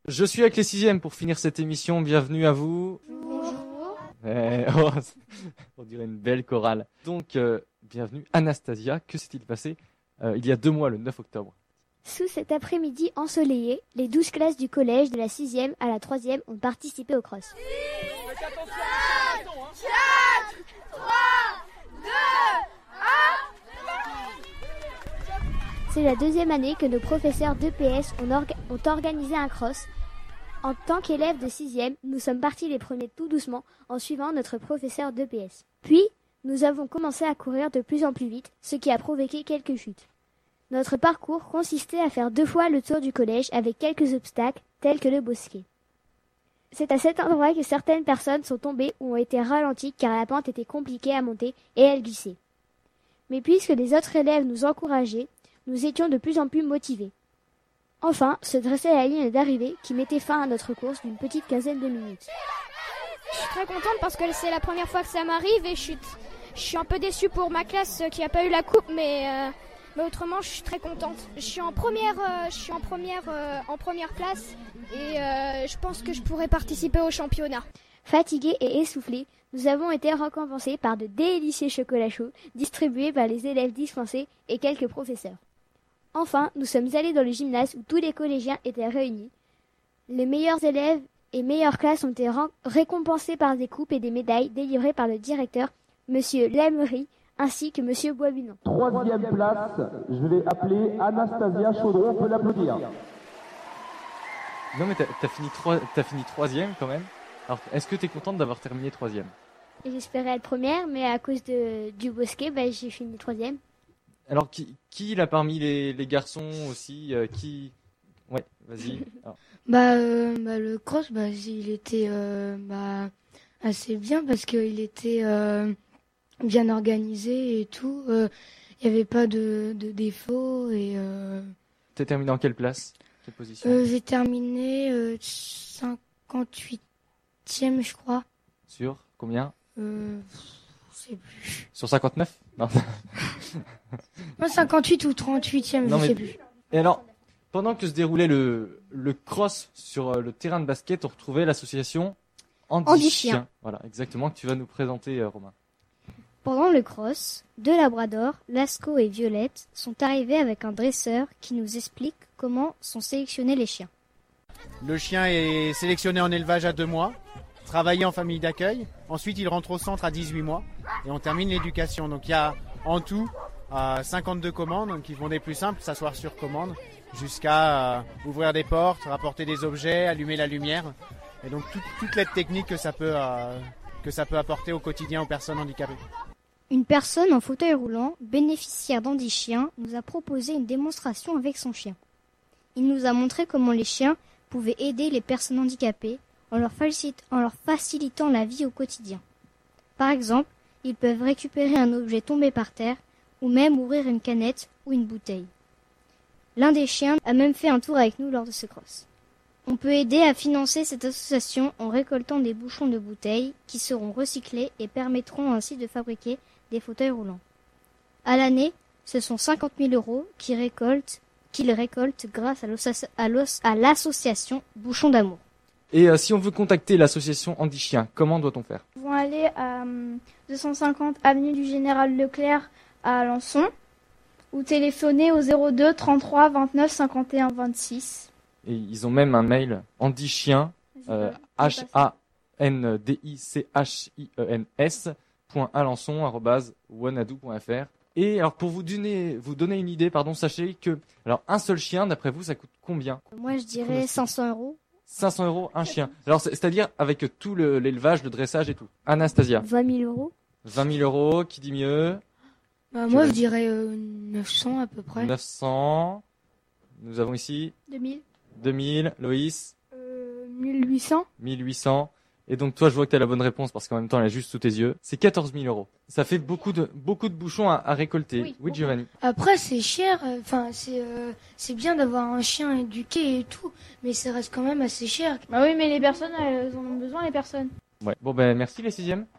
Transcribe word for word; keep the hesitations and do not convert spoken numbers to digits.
Je suis avec les sixièmes pour finir cette émission. Bienvenue à vous. Bonjour. Eh, oh, on dirait une belle chorale. Donc, euh, bienvenue. Anastasia, que s'est-il passé euh, il y a deux mois, le neuf octobre? Sous cet après-midi ensoleillé, les douze classes du collège de la sixième à la troisième ont participé au cross. cinq, quatre, trois, deux, C'est la deuxième année que nos professeurs d'E P S ont, orga- ont organisé un cross. En tant qu'élèves de sixième, nous sommes partis les premiers tout doucement en suivant notre professeur d'E P S. Puis, nous avons commencé à courir de plus en plus vite, ce qui a provoqué quelques chutes. Notre parcours consistait à faire deux fois le tour du collège avec quelques obstacles, tels que le bosquet. C'est à cet endroit que certaines personnes sont tombées ou ont été ralenties car la pente était compliquée à monter et elles glissaient. Mais puisque les autres élèves nous encourageaient, nous étions de plus en plus motivés. Enfin, se dressait la ligne d'arrivée qui mettait fin à notre course d'une petite quinzaine de minutes. Je suis très contente parce que c'est la première fois que ça m'arrive et je suis, je suis un peu déçue pour ma classe qui n'a pas eu la coupe, mais, euh, mais autrement je suis très contente. Je suis en première, euh, je suis en première, euh, en première place et euh, je pense que je pourrais participer au championnat. Fatigués et essoufflés, nous avons été récompensés par de délicieux chocolats chauds distribués par les élèves dispensés et quelques professeurs. Enfin, nous sommes allés dans le gymnase où tous les collégiens étaient réunis. Les meilleurs élèves et meilleures classes ont été ren- récompensés par des coupes et des médailles délivrées par le directeur, Monsieur Lemery, ainsi que Monsieur Boisbunon. Troisième place, je vais appeler Anastasia Chaudron, on peut l'applaudir. Non mais t'as, t'as fini trois, t'as fini troisième quand même. Alors, est-ce que t'es contente d'avoir terminé troisième? J'espérais être première, mais à cause de, du bosquet, bah, j'ai fini troisième. Alors, qui, qui là parmi les, les garçons aussi, euh, qui... Ouais, vas-y. Alors, Bah, euh, bah le cross, bah, il était euh, bah, assez bien parce qu'il était euh, bien organisé et tout. Il n'y avait pas de, de défauts. Et, euh, t'as terminé en quelle place? Quelle position? euh, j'ai terminé euh, cinquante-huitième, je crois. Sur combien? Euh, je sais plus. Sur cinquante-neuf? Non. Non, cinquante-huit ou trente-huitième, Non, je mais- sais plus. Et alors, pendant que se déroulait le, le cross sur euh, le terrain de basket, on retrouvait l'association Andy, Andy Chien. Chien. Voilà, exactement, que tu vas nous présenter, euh, Romain. Pendant le cross, deux labradors, Lasco et Violette, sont arrivés avec un dresseur qui nous explique comment sont sélectionnés les chiens. Le chien est sélectionné en élevage à deux mois, travaillé en famille d'accueil. Ensuite, il rentre au centre à dix-huit mois et on termine l'éducation. Donc il y a en tout euh, cinquante-deux commandes donc, qui vont des plus simples, s'asseoir sur commande, jusqu'à euh, ouvrir des portes, rapporter des objets, allumer la lumière. Et donc tout, toute l'aide technique que ça peut, euh, que ça peut apporter au quotidien aux personnes handicapées. Une personne en fauteuil roulant, bénéficiaire d'Andy Chien, nous a proposé une démonstration avec son chien. Il nous a montré comment les chiens pouvaient aider les personnes handicapées en leur, facil- en leur facilitant la vie au quotidien. Par exemple, ils peuvent récupérer un objet tombé par terre ou même ouvrir une canette ou une bouteille. L'un des chiens a même fait un tour avec nous lors de ce cross. On peut aider à financer cette association en récoltant des bouchons de bouteilles qui seront recyclés et permettront ainsi de fabriquer des fauteuils roulants. À l'année, ce sont cinquante mille euros qu'ils récoltent, qu'ils récoltent grâce à, l'os- à, l'os- à l'association Bouchons d'amour. Et euh, si on veut contacter l'association Andy Chien, comment doit-on faire? Ils vont aller à euh, deux cent cinquante avenue du Général Leclerc à Alençon ou téléphoner au zéro deux trente-trois vingt-neuf cinquante et un vingt-six. Et ils ont même un mail, Andy Chien, euh, H A N D I C H I E N S, point alençon, arrobase, wanadoo point f r. Et alors pour vous donner, vous donner une idée, pardon, sachez que alors un seul chien, d'après vous, ça coûte combien? Moi, je dirais cinq cents euros. cinq cents euros un chien. Alors c'est- c'est-à-dire avec tout le- l'élevage, le dressage et tout. Anastasia, vingt mille euros. vingt mille euros, qui dit mieux? Bah, moi, je dirais euh, neuf cents à peu près. neuf cents. Nous avons ici deux mille. deux mille. Loïs, Euh, mille huit cents. mille huit cents. Et donc toi, je vois que tu as la bonne réponse parce qu'en même temps, elle est juste sous tes yeux. C'est quatorze mille euros. Ça fait beaucoup de beaucoup de bouchons à, à récolter. Oui, Oui, Giovanni. Après, c'est cher. Enfin, c'est euh, c'est bien d'avoir un chien éduqué et tout, mais ça reste quand même assez cher. Bah oui, mais les personnes, elles en ont besoin, les personnes. Ouais. Bon ben merci les sixièmes.